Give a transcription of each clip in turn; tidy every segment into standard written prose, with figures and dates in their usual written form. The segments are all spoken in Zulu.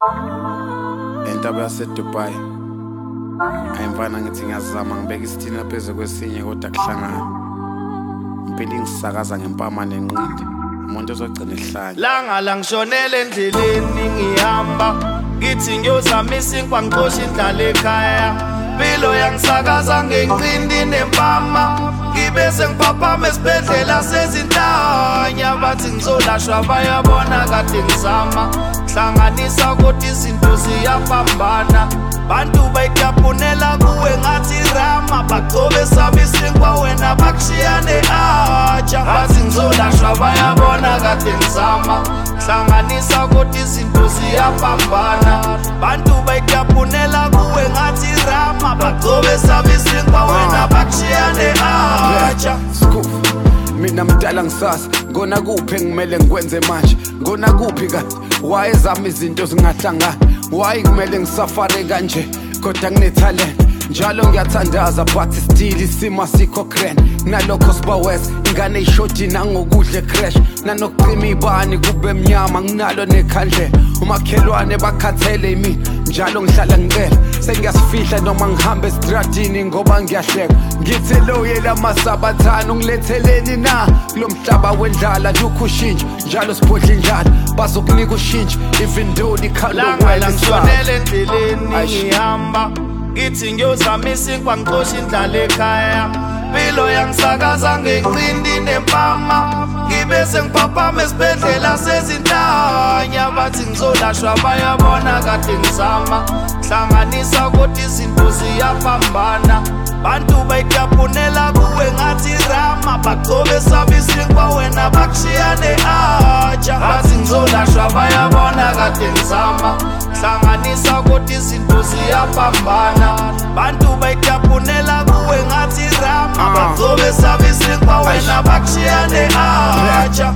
Entaba yaseDubai ayimfana ngithi ngiyazama ngibeka isithina phezulu kwesinye kodwa kuhlangana impilo ingisakaza ngempama nenqindi umuntu ozogcina ehlanya langa la ngishonele endleleni ngihamba ngithi ngiyozamisa inkwangqosha indlala ekhaya impilo yangisakaza ngenqindi nempama ngibe sengiphaphama esibhedlela sezinhlanya bathi ngizolashwa bayabona kade ngizama hlanganisa kodwa izinto ziyapambana bantu bayitapunela kuwe ngathi rama bagcobe sami isinkwa wena bakushiyane atsha bathi ngizolashwa bayabona kade ngizama hlanganisa kodwa izinto ziyapambana bantu bayitapunela kuwe ngathi rama bagcobe sami isinkwa wena bakushiyane atsha. Mina mdala ngisasa ngona kuphi engimele ngikwenze manje ngona kuphi kanti wayezama izinto zingahlangana why kumele ngisafare kanje kodwa nginetalent njalo ngiyathandaza but still isimo sikho grand nalokho sibawes ingane ishoti nangokudle crash nanokucima ibani kube mnyama nginalo nekhandle umakhelwane bakhathele mina njalo ngihlala ngicela sengiyasifihla noma ngihambe estradini ngoba ngiyahleka ngithi loye lamasabathana ungiletheleni na kulomhlaba wendlala dukho ushintsha njalo sibhodla indlala bazokunika ushintsha even though likhala wena ngishonele endleleni ngihamba ngithi ngiyozamisa inkwangqosha indlala ekhaya impilo yangisakaza ngenqindi nempama ngibe sengiphaphama esibhedlela sezinhlanya bathi ngizolashwa bayabona kade ngizama hlanganisa kodwa izinto ziyapambana bantu bayitapunela kuwe ngathi rama bagcobe sami isinkwa wena bakushiyane atsha bathi ngizolashwa bayabona kade ngizama hlanganisa kodwa izinto ziyapambana bantu bayitapunela kuwe ngathi rama bagcobe sami isinkwa wena bakushiyane atsha.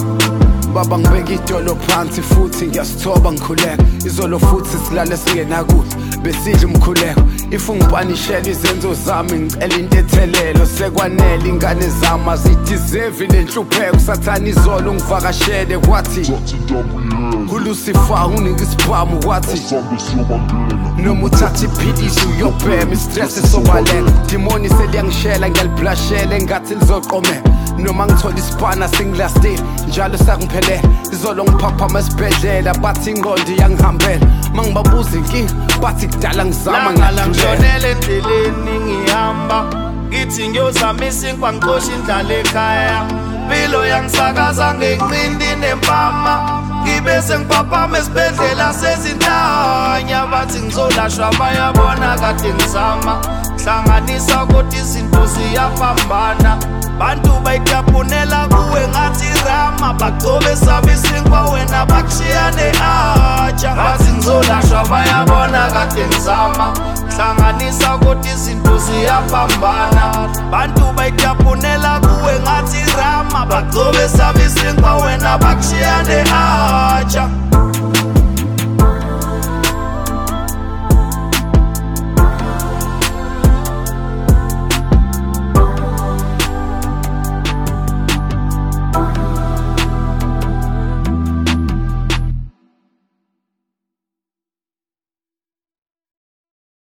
Baba ngibeka idolo phansi futhi ngiyasithoba ngikhuleka izolo futhi silale singenakudla besidla umkhuleko if ungipanishela izenzo zami ngicela into ethelelo sekwanele ingane zami azideserve lenhlupheko sathana izolo ungivakashele kwathi uLucifer unika isibhamu kwathi noma uthatha iphilisi uyobhema istress esobaleka demoni seliyangishela ngiyalibhlashela engathi lizoqomeka noma ngithola isipana singilastile njalo sakungiphelela izolo ngiphaphama esibhedlela bathi ingqondo iyangihambela mangibabuza inkinga bathi kudala ngizama ngishonele endleleni ngihamba ngithi ngiyozamisa inkwangqosha indlala ekhaya impilo yangisakaza ngenqindi nempama ngibe sengiphaphama esibhedlela sezinhlanya bathi ngizolashwa bayabona kade ngizama hlanganisa kodwa izinto ziyapambana bantu bayitapunela kuwe ngathi rama bagcobe sami isinkwa wena bakushiyane atsha bathi ngizolashwa bayabona kade ngizama hlanganisa kodwa izinto ziyapambana bantu bayitapunela kuwe ngathi rama bagcobe sami isinkwa wena bakushiyane atsha.